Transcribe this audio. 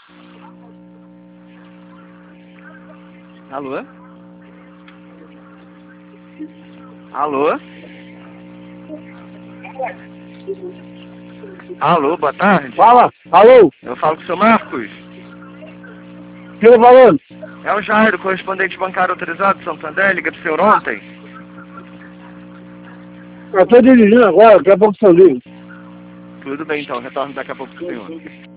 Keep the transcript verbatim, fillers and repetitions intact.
Alô? Alô? Alô, boa tarde. Fala, alô, Eu falo com o seu Marcos. quem tá falando? É o Jairo, correspondente bancário autorizado de Santander, liga do senhor ontem. Eu tô dirigindo agora, daqui a pouco eu ligo. Tudo bem então, retorno daqui a pouco pro senhor.